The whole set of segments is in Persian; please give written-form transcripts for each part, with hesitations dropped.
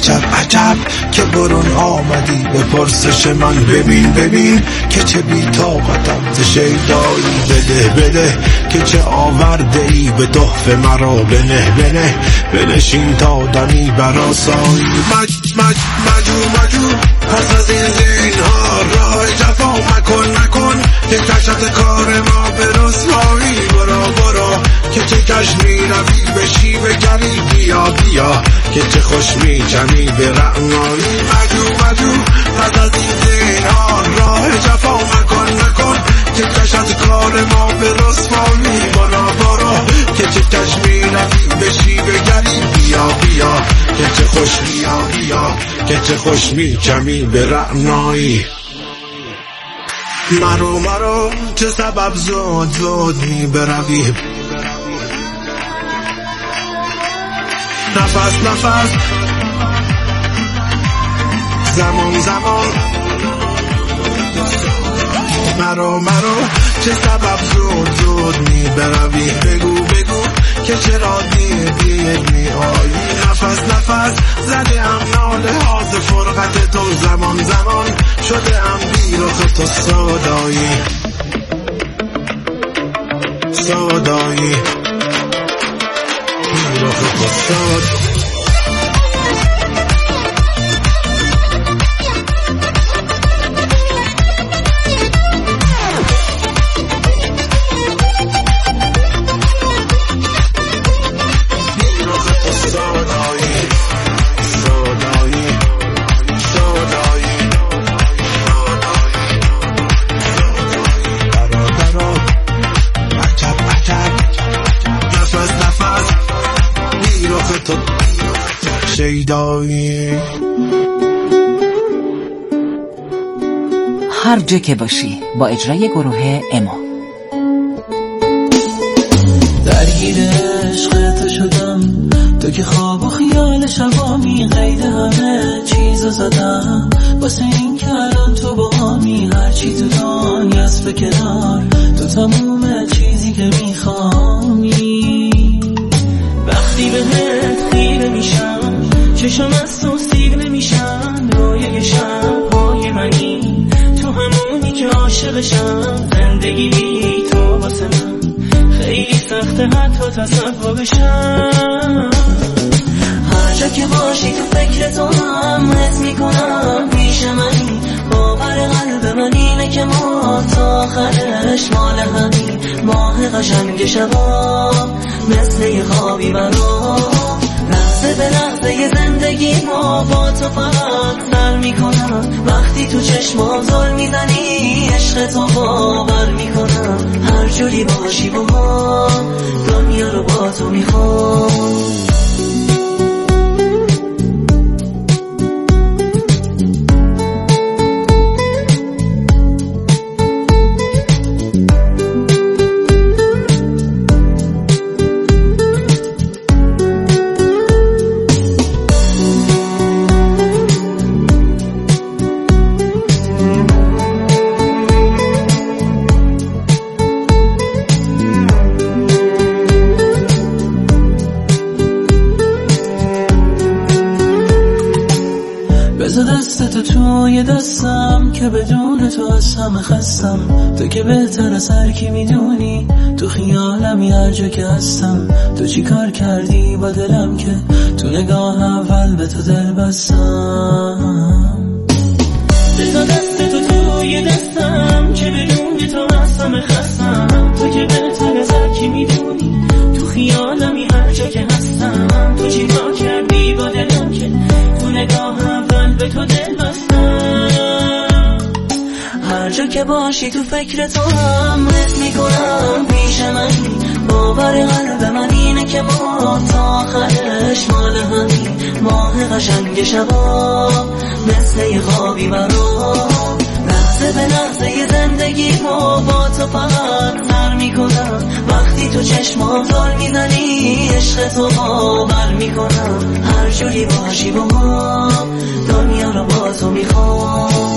عجب عجب که برون آمدی به پرسش من. ببین ببین که چه بی طاقتم ز شیدایی. بده بده که چه آورده ای به تحفه مرا. بنه بنه بنشین تا دمی برآسایی. مجو پس از این زینها راه جفا مکن که کشت کار ما به رسوایی. برو که چه کش می روی به شیوه گری. بیا که چه خوش می چمی به رعنایی. مجو پس از این زینها راه جفا مکن که کشت کار ما به رسوایی. برو که چه کش می روی به شیوه گری. بیا که چه خوش بیا که چه خوش می چمی به رعنایی. مرو چه سبب زود می بروی. نفس زمان مرو چه سبب زود می بروی. بگو که چرا دیر می آیی. نفس زده ام ناله ها ز فرقت تو. زمان شده ام بی رخ تو. سودایی بی رخ تو. سودایی هر جا که باشی با اجرای گروه اما. درگیر عشق تو شدم، تو که خواب و خیال شبامی. قید همه چیزو زدم واسه این که الان تو با همی. هرچی تو دنیاست به کنار، تو تموم چیزی که میخوامی. وقتی بهت خیره میشم چشم از تو سیر نمیشن. رویای شبهای منی تو همونی که عاشقشم. زندگی بی تو واسه من خیلی سخته حتی تصور بشم. هر جا که باشی تو فکر تو هم حس میکنم پیش منی. باور قلب من اینه که ما تا آخرش مال همین. ماه قشنگ شبا مثل یه خوابی برام. لحظه به لحظه زندگی ما با تو فقط سر میکنم. وقتی تو چشمام زل میزنی عشق تو باور میکنم. هر جوری باشی با ما دنیا رو با تو میخوام. دستتو توی دستم که بدون تو از همه خستم. تو که بهتر از هر کی میدونی تو خیالمی هر جا که هستم. تو چی کار کردی با دلم که تو نگاه اول به تو دل بستم. بذار دستتو توی دستم که بدون تو از همه خستم. تو که بهتر از هر کی میدونی تو خیالمی هر جا که هستم. تو چی کار کردی با دلم که تو نگاه اول به تو دل بستم. هر جا که باشی تو فکر تو هم حس میکنم پیش منی. باور قلب من اینه که ما تا آخرش مال همین. ماه قشنگ شبا مثل یه خوابی برام. لحظه به لحظه زندگی ما با تو فقط سر میکنم. وقتی تو چشمام زل میزنی عشق تو باور میکنم. هر جوری باشی با ما دنیا رو با تو میخوام.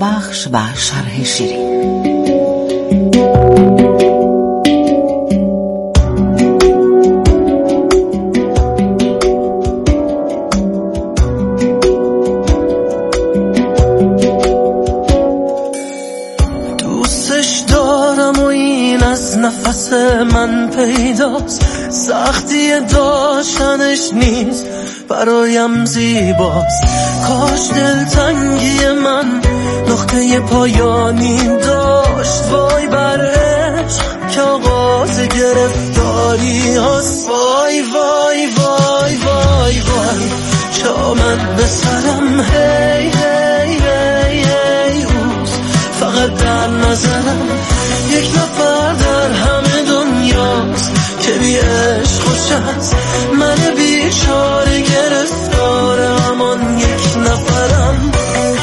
بخش و شرح شیرین. دوستش دارم و این از نفس من پیداست، سختی داشتنش نیست برایم زیباست. کاش دلتنگی من نقطه پایانی داشت، وای بر عشق که آغاز گرفتاری هست. وای وای وای وای وای شامت به سرم، هی هی هی هی اوست فقط در نظرم. یک نفر در همه دنیاست که بی عشق خوش است، من بیچاره گرفتار همان یک نفرم.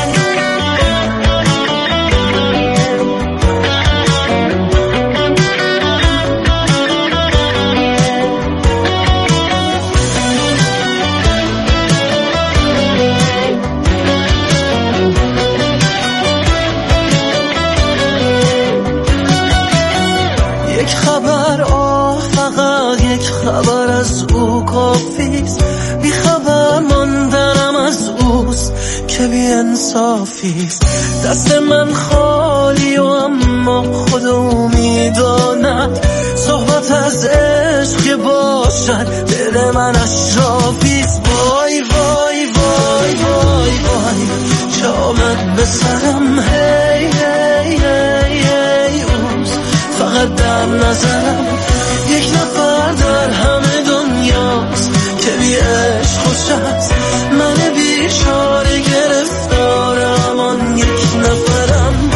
یک خبر فقط یک خبر از او کافیست، بی خبر ماندنم از اوست که بی انصافیست. دست من خالی و اما خودو میداند، صحبت از عشق که باشد دل من اشرافیست. وای وای وای وای وای شامت به سرم، هی هی هی هی اوست فقط در نظرم. یک نفر در همه دنیاست که بی عشق خوش است، من بیچاره گرفتار همان یک نفرم.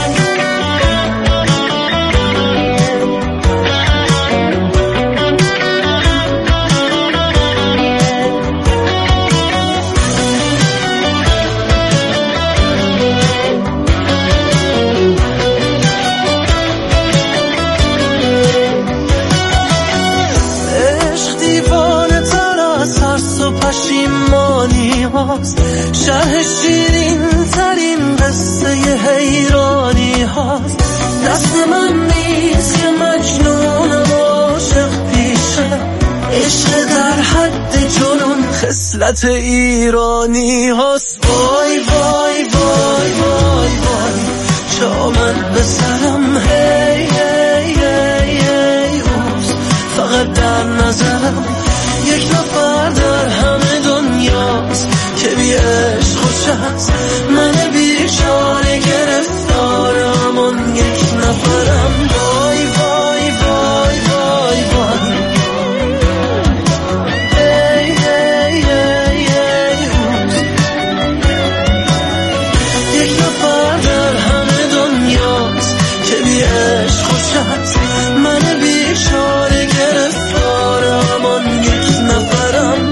پشیمانی هاست، شرح شیرین ترین قصه حیرانی هاست. دست من نیست که مجنونم عاشق پیشه، عشق در حد جنون خصلت ایرانی هاست. وای وای وای وای وای شامت به سرم، هی هی هی هی اوست فقط در نظرم. یک نفر در همه دنیاست که بی عشق خوش است، من بیچاره گرفتار همان یک نفرم. وای وای وای وای وای هی هی هی هی اوست. یک نفر در همه دنیاست که بی عشق خوش است، من بیچاره گرفتار همان یک نفرم.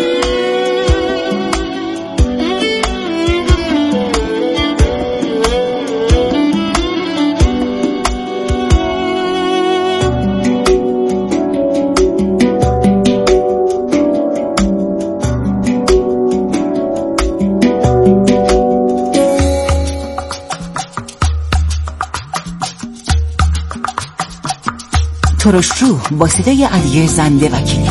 ترشرو با صدای علی زنده وکیلی.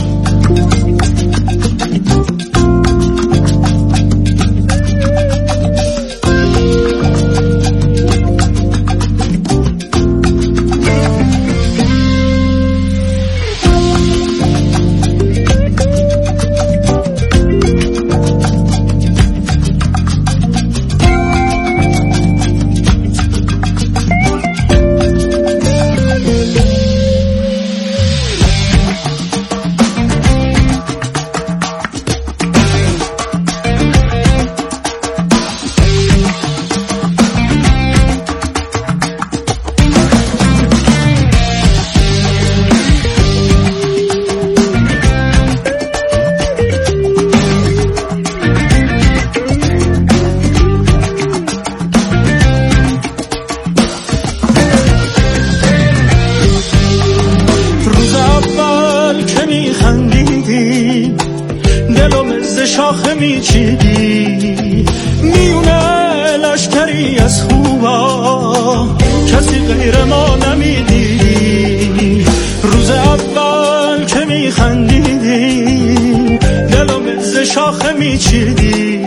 شاخه میچیدی میونه لشکری لشکری از خوبا کسی غیر ما نمیدیدی. روز اول که میخندیدی دلم ز شاخه میچیدی.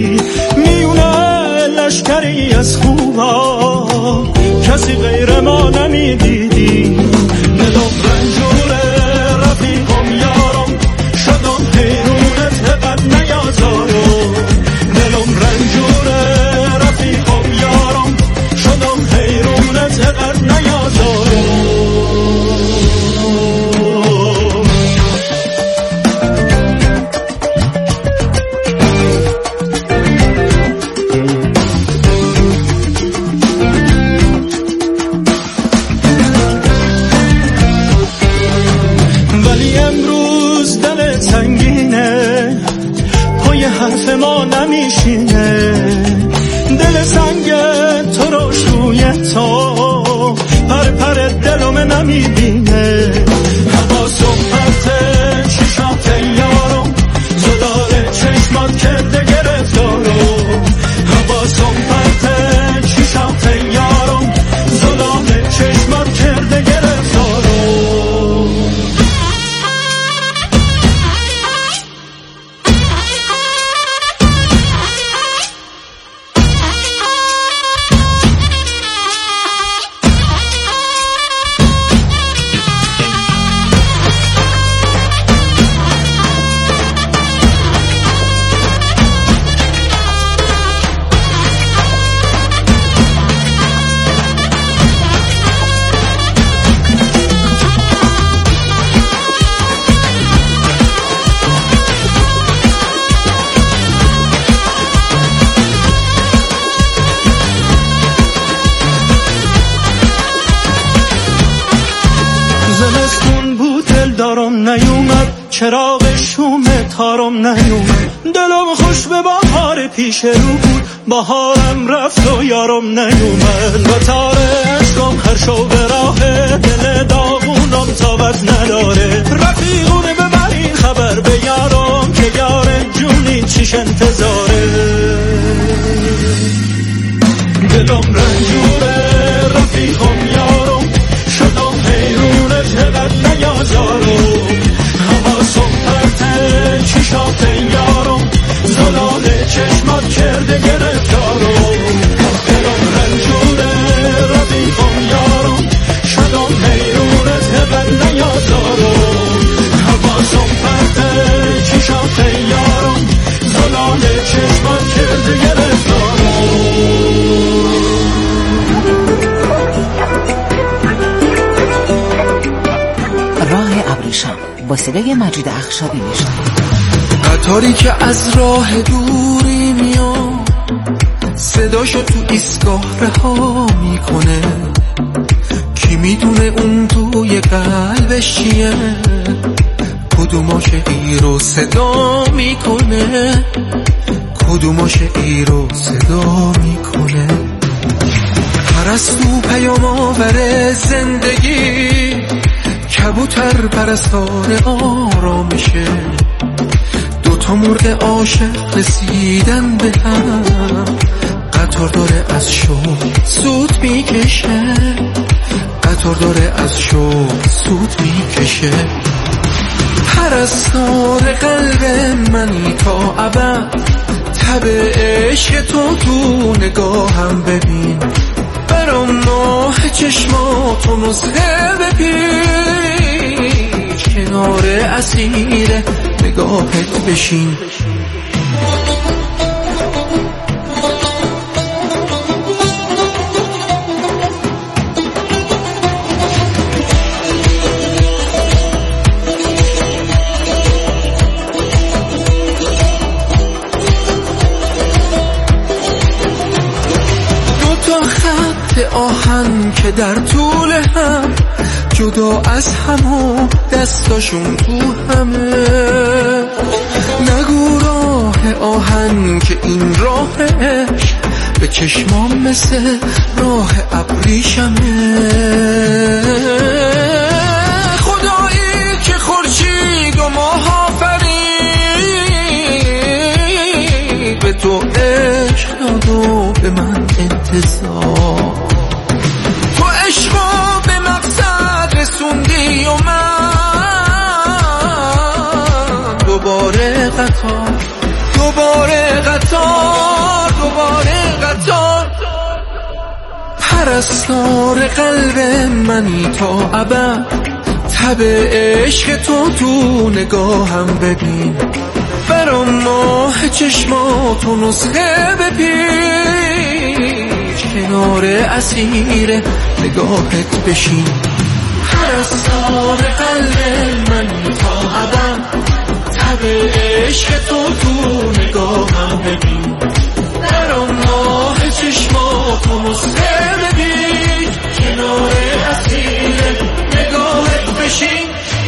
میونه لشکری از خوبا کسی غیر ما نمیدیدی. دلم رنجوره رفیقم یارم شدم حیرونت قد نیازارم. دلم رنجوره رفیقم یارم شدم حیرونت قد نیازارم. حرف ما نمیشینه. دل سنگ تو رو شوی تو پر پر دلم نمیبینه. حواسم پرته چشات یارم زلال چشمات کرده گرفتارم. حواسم پرته چشات یارم زلال چشمات کرده گرفتارم. زمستون بود دل دارم نیومد چراغ شوم تارم نیومد. دلم خوش به بهار پیش رو بود بهارم رفت و یارم نیومد. و تاره عشقم هر شو به راه دل داغونم تابت نداره. رفیقونه ببرین خبر به یارم که یار جونی چیش انتظاره. دلم رنجوره رفیقم یارم شدم حیرونت قد نیازارم. حواسم پرته چشات یارم زلال چشمات کرده گرفتارم. دلم رنجوره رفیقم یارم شدم حیرونت قد نیازارم. حواسم پرته چشات یارم زلال چشمات کرده گرفتارم. راه ابریشم با صدای مجید اخشابی میشنوید. قطاری که از راه دوری میاد صداشو تو ایستگاه رها میکنه. کی میدونه اون توی قلبش چیه کدوماش ایرو صدا میکنه. کدوماش ایرو صدا میکنه. پرستو پیام آور زندگی کبوتر پرستار آرامشه. دوتا مرغ عاشق رسیدن به هم قطار داره از شوق سود میکشه. قطار داره از شوق سود میکشه. پرستار قلب منی تا ابد تب عشق تو نگاهم ببین. برام ماه چشماتو نسخه بپیچ کنار اسیر نگاهت بشین. آهن که در طول هم جدا از هم و دستاشون تو همه. نگو راه آهن که این راهش به چشمام مثل راه ابریشمه. خدایی که خورشید و ماه آفرید به تو عشق داد و به من انتظار. هزار. تو عشقا به مقصد رسوندی و من دوباره قطار، دوباره قطار، دوباره قطار. پرستار قلب منی تا ابد، تب عشق تو نگاهم ببین. برام ماه چشماتو نسخه بپیچ، کنار اسیر نگاهت بشین. پرستار قلب منی تا ابد، تب عشق تو نگاهم ببین. برام ماه چشماتو نسخه بپیچ، کنار اسیر نگاهت بشین.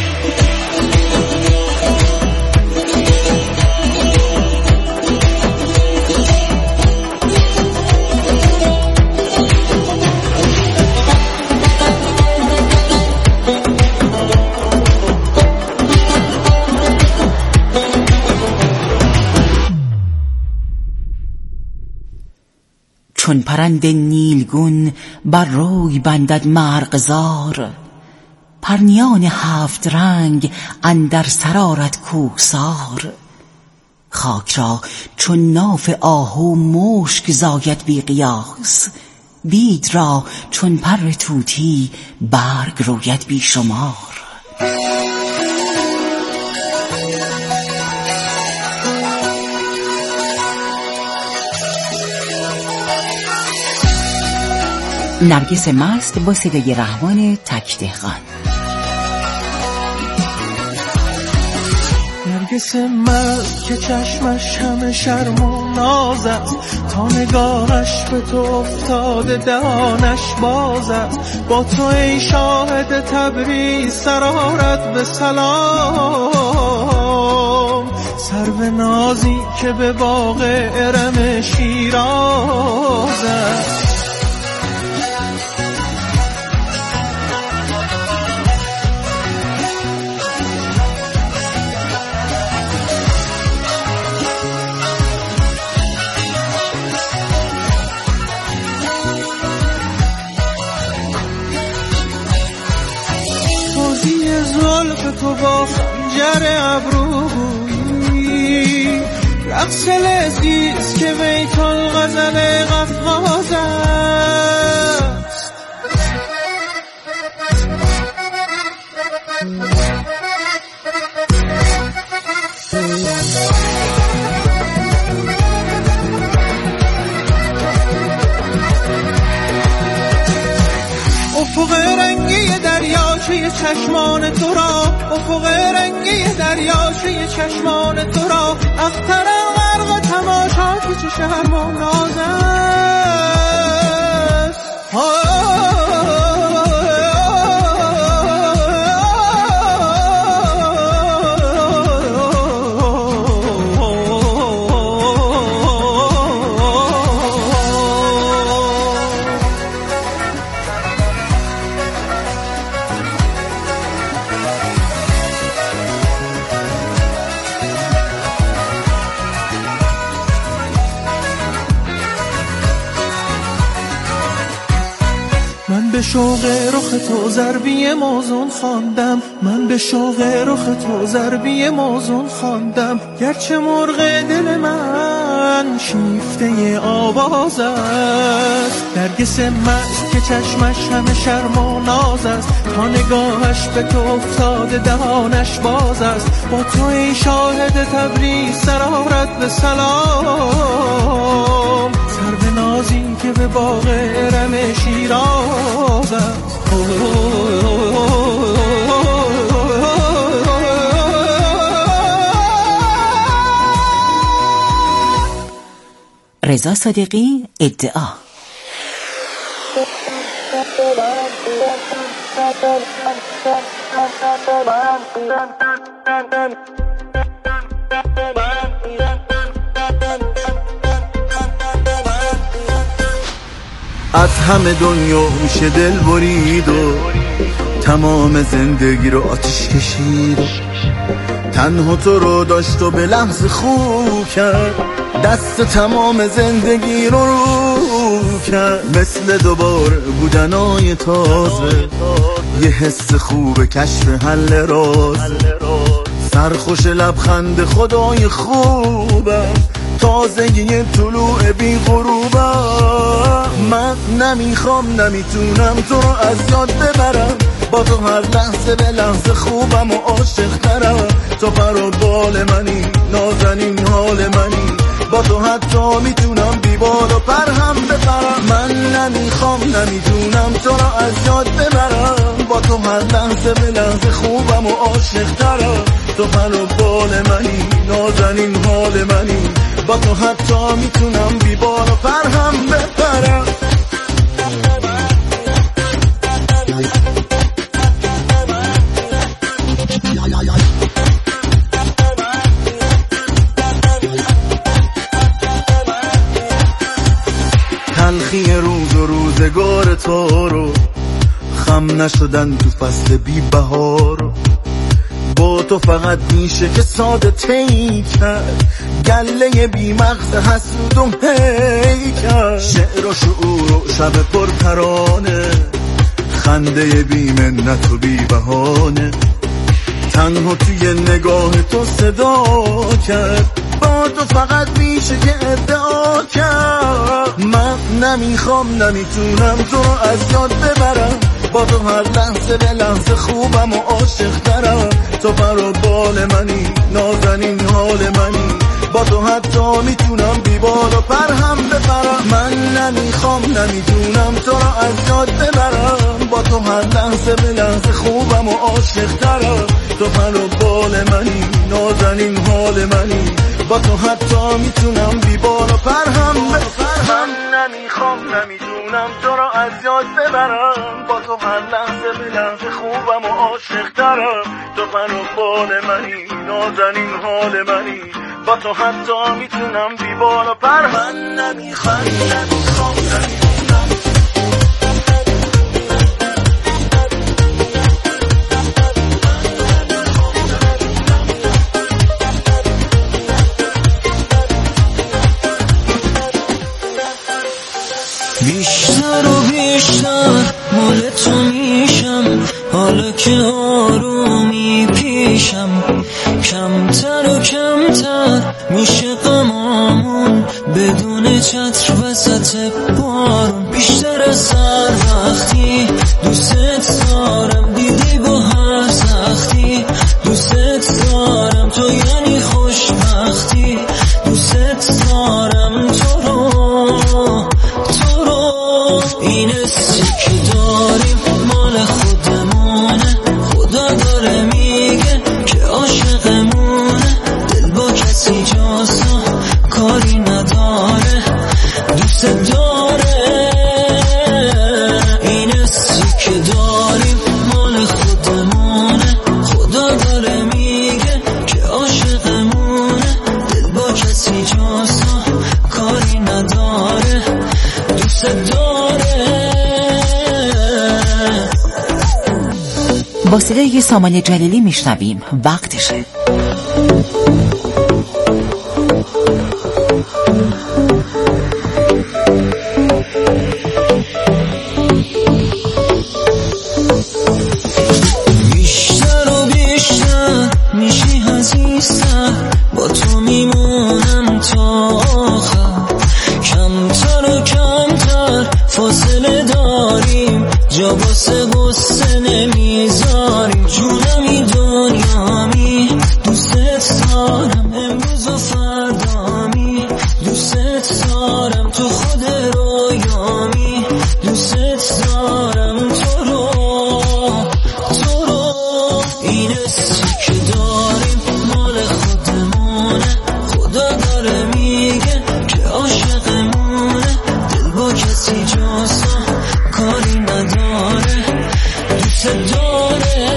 چون پرند نیلگون بر روی بندد مرغزار، پرنیان 7 رنگ اندر سرارت کوهسار. خاک را چون ناف آهو مشک زاید بی قیاس، بید را چون پر طوطی برگ روید بی شمار. نرگس مست با صدای رحمان تک دهقان. نرگس مست که چشمش همه شرم و ناز است، تا نگاهش به تو افتاده دهانش باز است. با تو ای شاهد تبریز سرارت به سلام، سرو نازی که به باغ ارم شیراز است. زلف تو با خنجر ابرویی، رقص لذیذ که بیت الغزل قفقاز است. افق رنگی دریاچه چشمان تو را، افق رنگی دریاچه چشمان تو را، اخترم غرق تماشا که چه شرم و ناز است. من به شوق رخ تو ضربی موزون خواندم، من به شوق رخ تو ضربی موزون خواندم. گرچه مرغ دل من شیفته آواز است. نرگس مست که چشمش همه شرم و ناز است، تا نگاهش به تو افتاده دهانش باز است. با تو ای شاهد تبریز سرارت به سلام، سرو نازی که به باغ ارم شیراز است. رضا صادقی ادعا. از همه دنیا میشه دل برید و تمام زندگی رو آتش کشید. تنها تو رو داشت و به لحظه خوب کرد، دست تمام زندگی رو کرد. مثل دوباره بودنای تازه، یه حس خوب کشف حل راز، سرخوش لبخند خدای خوبم، تازگی طلوع بی غروبم. من نمیخوام نمیتونم تو رو از یاد ببرم، با تو هر لحظه به لحظه خوبم و عاشق ترم. تو پر و بال منی، نازنین حال منی، با تو حتی میتونم بیبال و پر هم بپرم. من نمیخوام نمیتونم تو رو از یاد ببرم، با تو هر لحظه به لحظه خوبم و عاشق ترم. تو پر و بال منی، نازنین حال منی، با تو حتی میتونم بیبال و پر هم بپرم. تلخی روز و روزگار تو رو، خم نشدن تو فصل بی بهار، با تو فقط میشه که ساده طی کرد، گله بی مغز حسودم هی کرد. شعر و شعور و شب پر ترانه، خنده بی منت و بی بهانه، تنها توی نگاه تو صدا کرد، با تو فقط میشه که ادعا کرد. من نمیخوام نمیتونم تو رو از یاد ببرم، با تو هر لحظه به لحظه خوبم و عاشق ترم. تو پر و بال منی، نازنین حال منی، با تو حتی میتونم بیبال و پر هم بپرم. من نمیخوام نمیتونم تو رو از یاد ببرم، با تو هر لحظه به لحظه خوبم و عاشق ترم. تو پر و بال منی، نازنین حال منی، با تو حتی میتونم بیبال و پر هم بپرم. من نمیخوام نمیتونم تو رو از یاد ببرم، با تو هر لحظه به لحظه خوبم و عاشق ترم. تو پر و بال منی، نازنین حال منی، با تو حتی میتونم بیبال و پر. من نمیخوام نمیتونم بیشتر و بیشتر مال تو میشم، حالا که آرومی پیشم، کمتر و کمتر میشه غمامون بدون چتر وسط بارون. بیشتر از هر وقتی دوست دارم، دیدی با هر سختی دوست دارم، تو یعنی خوشبختی. دوست دارم تو رو این حسی که داریم مال خودمونه، خدا داره میگه که عاشقمونه، دل با کسی جاسو کاری نداره، دوست داره. این حسی که داریم مال خودمونه، خدا داره میگه که عاشقمونه، دل با کسی جاسو کاری نداره، دوست داره. با صدای سامان جلیلی میشنویم وقتشه. بیشتر و بیشتر میشی عزیزتر، با تو میمونم تا آخر، کمتر و کمتر فاصله داریم، جا واسه غصه نمیذاریم. جونمی دنیامی، دوست دارم امروز و فردامی، دوست دارم تو خود رویامی، دوست دارم تو رو این حسی که داریم مال خودمونه، خدا داره میگه که عاشقمونه، دل با کسی جاسو کاری نداره، دوست داره.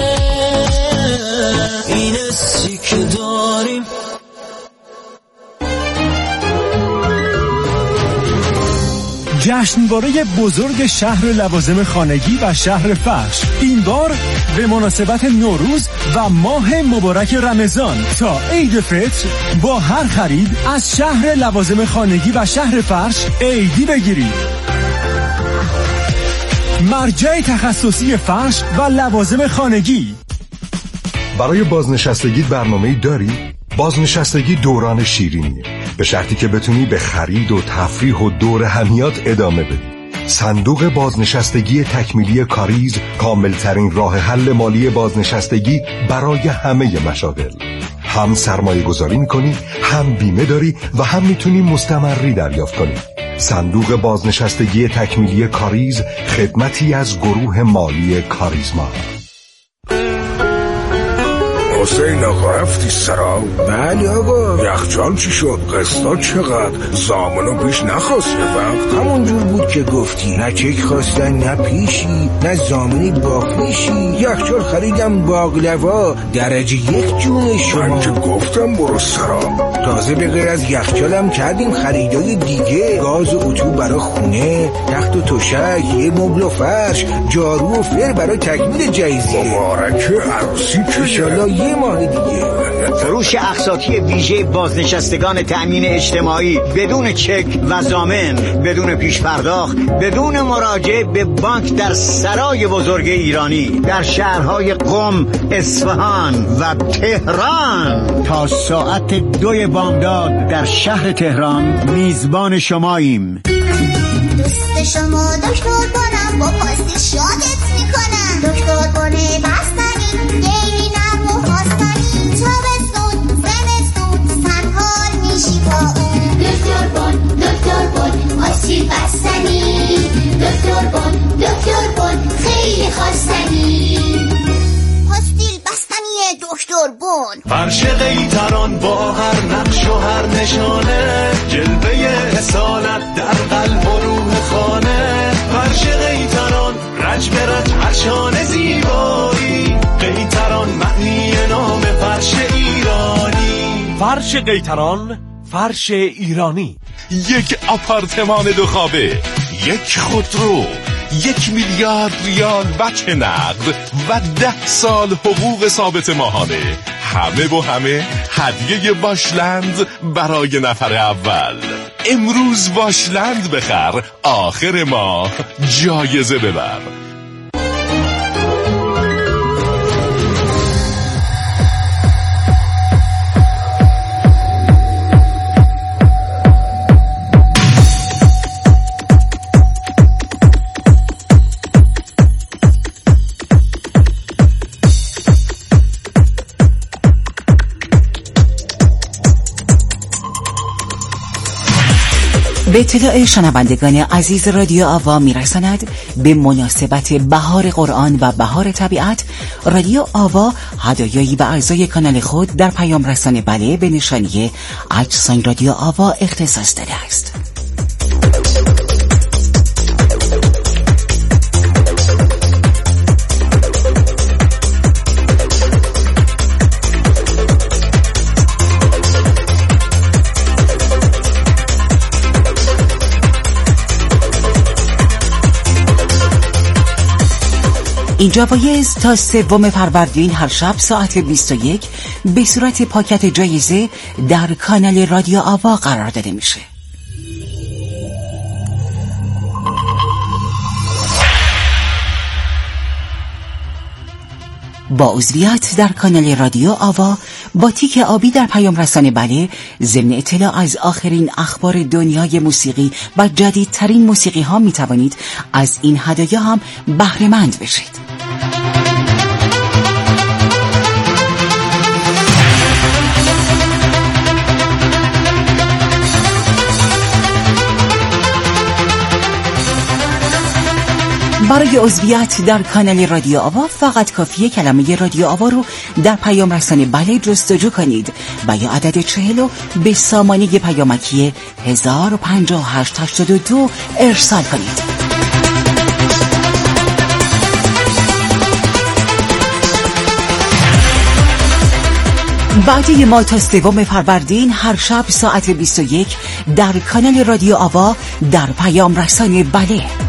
جشنواره بزرگ شهر لوازم خانگی و شهر فرش، این بار به مناسبت نوروز و ماه مبارک رمضان تا عید فطر با هر خرید از شهر لوازم خانگی و شهر فرش عیدی بگیرید. مرجع تخصصی فرش و لوازم خانگی. برای بازنشستگی برنامه‌ای داری؟ بازنشستگی دوران شیرینیه، به شرطی که بتونی به خرید و تفریح و دور همیات ادامه بدی. صندوق بازنشستگی تکمیلی کاریز کاملترین راه حل مالی بازنشستگی برای همه مشاغل. هم سرمایه گذاری میکنی، هم بیمه داری و هم میتونی مستمری دریافت کنی. صندوق بازنشستگی تکمیلی کاریز، خدمتی از گروه مالی کاریزما. حسین آقا رفتی سرا؟ بله آقا. یخچال چی شد؟ قسطا چقدر؟ زامنو پیش نخواست یه وقت؟ همونجور بود که گفتی، نه چک خواستن نه پیشی، نه زامنی باقیشی. یخچال خریدم باقلوا درجه 1 جون شما. من که گفتم برو سرا. تازه به غیر از یخچالم کردیم خریدای دیگه، گاز و اتو برای خونه، تخت و تشک، یه مبل و فرش، جارو و فر برای تکمیل جایزه. مبارکه عروسی که انشالله یه ماه دیگه. فروش اقساطی ویژه بازنشستگان تأمین اجتماعی بدون چک و ضامن، بدون پیش پرداخت، بدون مراجعه به بانک در سرای بزرگ ایرانی در شهرهای قم، اصفهان و تهران. تا ساعت 2 بامداد در شهر تهران میزبان شماییم. دوست شما دکتر بانم، با پاستی شادت میکنم. دکتر بانه بستنی گیری نرم و خواستنی، تابستون زمستون سرحال میشی با اون. دکتر بان آسیب بستنی، دکتر بان خیلی خواستنی. پاستیل بستنی دکتر بان. فرش قیطران با هر نقش و هر نشانه، جلوه اصالت در قلب و روح خانه. فرش قیطران رج به رج هرشان زیبایی، قیطران معنی نام فرش ایرانی. فرش قیطران، فرش ایرانی. یک آپارتمان 2 خوابه، یک خودرو، 1 میلیارد ریال بک نقد و 10 سال حقوق ثابت ماهانه. همه و همه هدیه واشلند برای نفر اول. امروز واشلند بخر، آخر ماه جایزه ببر. به اطلاع شنوندگان عزیز رادیو آوا میرساند به مناسبت بهار قرآن و بهار طبیعت، رادیو آوا هدایایی به اعضای کانال خود در پیام رسان بله به نشانی @ رادیو آوا اختصاص داده است. این جوایز تا 3 فروردین هر شب ساعت 21 به صورت پاکت جایزه در کانال رادیو آوا قرار داده میشه. با عضویت در کانال رادیو آوا با تیک آبی در پیام رسان بله، ضمن اطلاع از آخرین اخبار دنیای موسیقی و جدیدترین موسیقی ها می توانید از این هدایا هم بهره مند بشید. برای عضویت در کانال رادیو آوا فقط کافیه کلمه رادیو آوا رو در پیام رسان بله جستجو کنید و یا عدد 40 به سامانه پیامکی 105882 ارسال کنید. بعدی ما تا 3 فروردین هر شب ساعت 21 در کانال رادیو آوا در پیام رسان بله.